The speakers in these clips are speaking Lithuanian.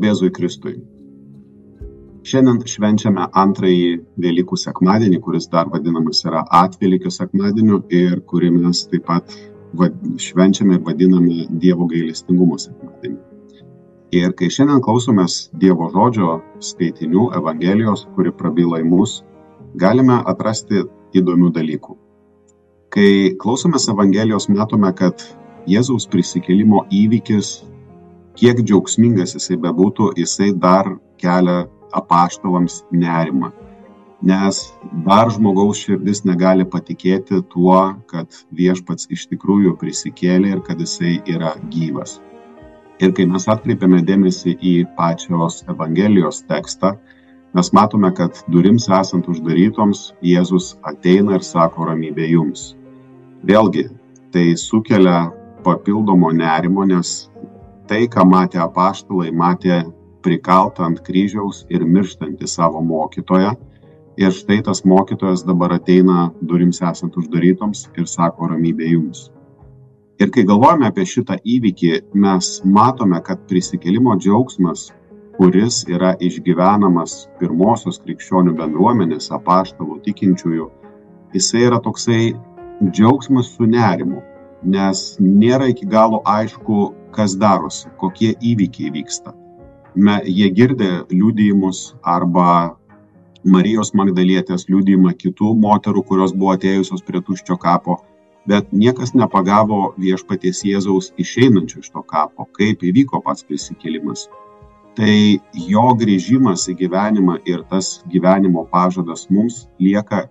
Garbėzui Kristui. Šiandien švenčiame antrąjį Velykų sekmadienį, kuris dar vadinamas yra Atvelykio sekmadieniu ir kurį mes taip pat švenčiame ir vadiname Dievo gailestingumo sekmadieniu. Ir kai šiandien klausomės Dievo žodžio skaitinių Evangelijos, kuri prabyla į mus, galime atrasti įdomių dalykų. Kai klausomės Evangelijos, matome, kad Jėzaus prisikėlimo įvykis, kiek džiaugsmingas jisai bebūtų, jisai dar kelia apaštalams nerimą, nes dar žmogaus širdis negali patikėti tuo, kad viešpats iš tikrųjų prisikėlė ir kad jisai yra gyvas. Ir kai mes atkreipiame dėmesį į pačios Evangelijos tekstą, mes matome, kad durims esant uždarytoms, Jėzus ateina ir sako ramybė jums. Vėlgi, tai sukelia papildomo nerimo, nes tai, ką matė apaštalai, matė prikaltą ant kryžiaus ir mirštantį savo mokytoją. Ir štai tas mokytojas dabar ateina durims esant uždarytoms ir sako ramybė jums. Ir kai galvojame apie šitą įvykį, mes matome, kad prisikėlimo džiaugsmas, kuris yra išgyvenamas pirmosios krikščionių bendruomenės, apaštalų, tikinčiųjų, jisai yra toksai džiaugsmas su nerimu, nes nėra iki galo aišku, kas darosi, kokie įvykiai vyksta. Jie girdi liudijimus arba Marijos Magdalietės liudijimą kitų moterų, kurios buvo atėjusios prie tuščio kapo, bet niekas nepagavo viešpaties Jėzaus išeinančio iš to kapo, kaip įvyko pats prisikėlimas. Tai jo grįžimas į gyvenimą ir tas gyvenimo pažadas mums lieka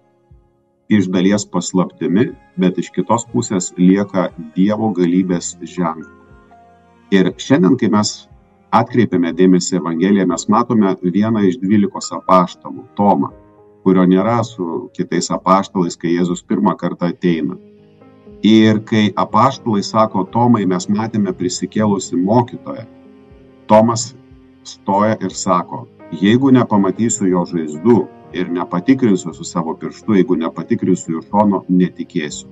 iš dalies paslaptimi, bet iš kitos pusės lieka Dievo galybės ženklu. Ir šiandien, kai mes atkreipiame dėmesį Evangeliją, mes matome vieną iš 12 apaštalų, Tomą, kurio nėra su kitais apaštalais, kai Jėzus pirmą kartą ateina. Ir kai apaštalai sako, Tomai, mes matėme prisikėlusi mokytoją, Tomas stoja ir sako, jeigu nepamatysiu jo žaizdų ir nepatikrinsiu su savo pirštu, jeigu nepatikrinsiu jo šono, netikėsiu.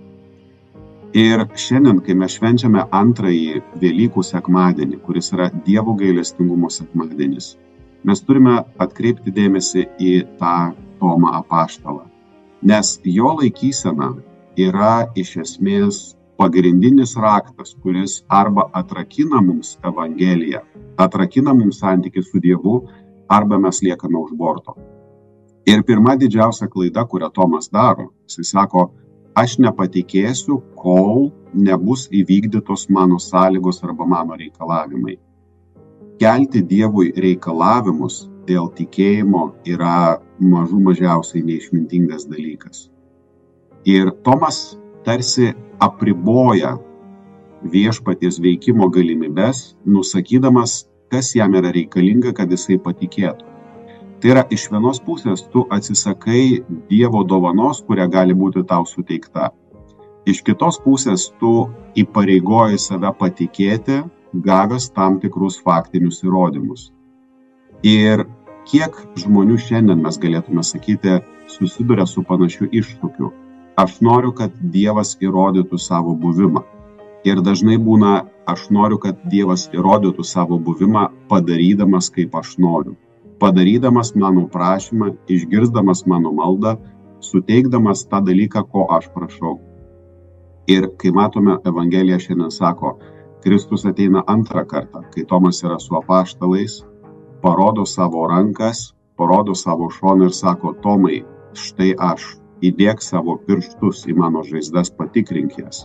Ir šiandien, kai mes švenčiame antrąjį Velykų sekmadienį, kuris yra Dievo gailestingumo sekmadienis, mes turime atkreipti dėmesį į tą Tomą apaštalą, nes jo laikysena yra iš esmės pagrindinis raktas, kuris arba atrakina mums Evangeliją, atrakina mums santykį su Dievu, arba mes liekame už borto. Ir pirma didžiausia klaida, kurią Tomas daro, jisai sako, aš nepatikėsiu, kol nebus įvykdytos mano sąlygos arba mano reikalavimai. Kelti Dievui reikalavimus dėl tikėjimo yra mažiausiai neišmintingas dalykas. Ir Tomas tarsi apriboja viešpaties veikimo galimybes, nusakydamas, kas jam yra reikalinga, kad jisai patikėtų. Tai yra, iš vienos pusės tu atsisakai Dievo dovanos, kuria gali būti tau suteikta. Iš kitos pusės tu įpareigoji save patikėti, gavęs tam tikrus faktinius įrodymus. Ir kiek žmonių šiandien, mes galėtume sakyti, susiduria su panašiu iššūkiu. Aš noriu, kad Dievas įrodytų savo buvimą. Ir dažnai būna, aš noriu, kad Dievas įrodytų savo buvimą padarydamas, kaip aš noriu. Padarydamas mano prašymą, išgirsdamas mano maldą, suteikdamas tą dalyką, ko aš prašau. Ir kai matome, Evangelija šiandien sako, Kristus ateina antrą kartą, kai Tomas yra su apaštalais, parodo savo rankas, parodo savo šoną ir sako, Tomai, štai aš, įdėk savo pirštus į mano žaizdas, patikrink jas.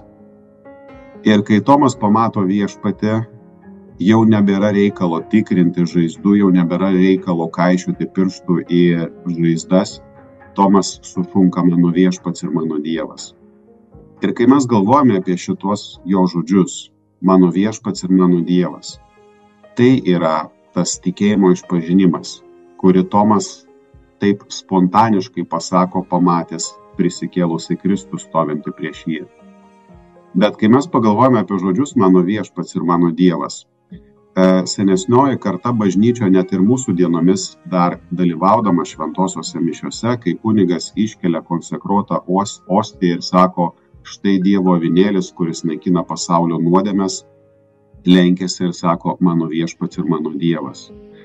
Ir kai Tomas pamato viešpatį, jau nebėra reikalo tikrinti žaizdų, jau nebėra reikalo kaišiuoti pirštų į žaizdas, Tomas sušunka mano viešpats ir mano Dievas. Ir kai mes galvojame apie šitos jo žodžius, mano viešpats ir mano Dievas, tai yra tas tikėjimo išpažinimas, kurį Tomas taip spontaniškai pasako, pamatęs prisikėlusi Kristų stovintį prieš jį. Bet kai mes pagalvojame apie žodžius mano viešpats ir mano Dievas, senesnioji karta bažnyčio net ir mūsų dienomis dar dalyvaudama šventosiose mišiose, kai kunigas iškelia konsekruotą ostiją ir sako, štai Dievo avinėlis, kuris naikina pasaulio nuodėmes, lenkiasi ir sako, mano viešpats ir mano Dievas.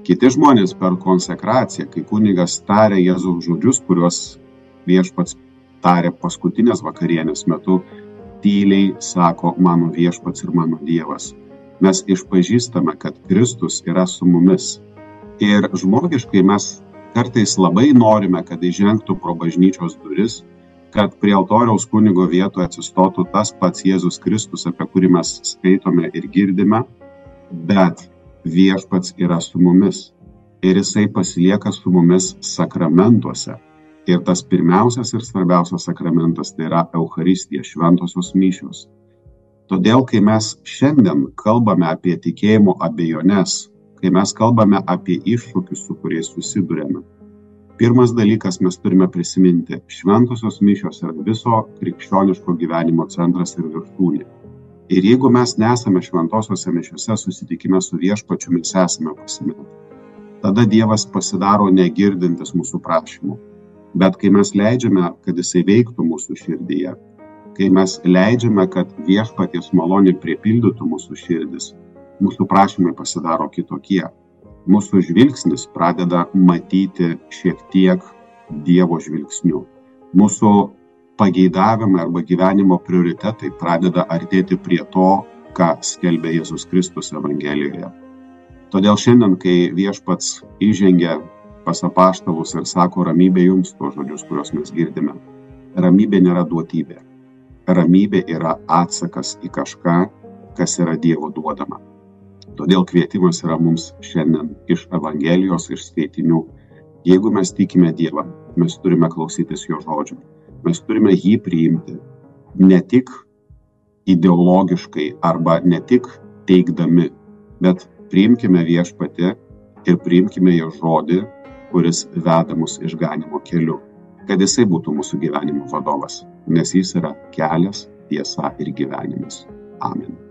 Kiti žmonės per konsekraciją, kai kunigas taria Jėzaus žodžius, kuriuos viešpats taria paskutinės vakarienės metu, tyliai sako mano viešpats ir mano Dievas. Mes išpažįstame, kad Kristus yra su mumis. Ir žmogiškai mes kartais labai norime, kad įžengtų pro bažnyčios duris, kad prie altoriaus kunigo vietoje atsistotų tas pats Jėzus Kristus, apie kurį mes skaitome ir girdime, bet viešpats yra su mumis ir jisai pasilieka su mumis sakramentuose. Ir tas pirmiausias ir svarbiausias sakramentas tai yra Eucharistija, šventosios mišios. Todėl, kai mes šiandien kalbame apie tikėjimo abejones, kai mes kalbame apie iššūkius, su kuriais susidurėme, pirmas dalykas mes turime prisiminti, šventosios mišios yra viso krikščioniško gyvenimo centras ir viršūnė. Ir jeigu mes nesame šventosiose mišiose susitikime su viešpačiu, mes esame pasimetę. Tada Dievas pasidaro negirdintis mūsų prašymų. Bet kai mes leidžiame, kad jisai veiktų mūsų širdyje, kai mes leidžiame, kad viešpaties malonė pripildytų mūsų širdis, mūsų prašymai pasidaro kitokie. Mūsų žvilgsnis pradeda matyti šiek tiek Dievo žvilgsnių. Mūsų pageidavimai arba gyvenimo prioritetai pradeda artėti prie to, ką skelbė Jėzus Kristus Evangelijoje. Todėl šiandien, kai viešpats įžengia pas apaštalus ir sako ramybė jums, tuos žodžius, kuriuos mes girdime, ramybė nėra duotybė. Ramybė yra atsakas į kažką, kas yra Dievo duodama. Todėl kvietimas yra mums šiandien iš Evangelijos, iš skaitinių. Jeigu mes tikime Dievą, mes turime klausytis jo žodžių. Mes turime jį priimti ne tik ideologiškai arba ne tik teigdami, bet priimkime viešpatį ir priimkime jo žodį, kuris veda mus išganymo keliu, kad jisai būtų mūsų gyvenimo vadovas, nes jis yra kelias, tiesa ir gyvenimas. Amen.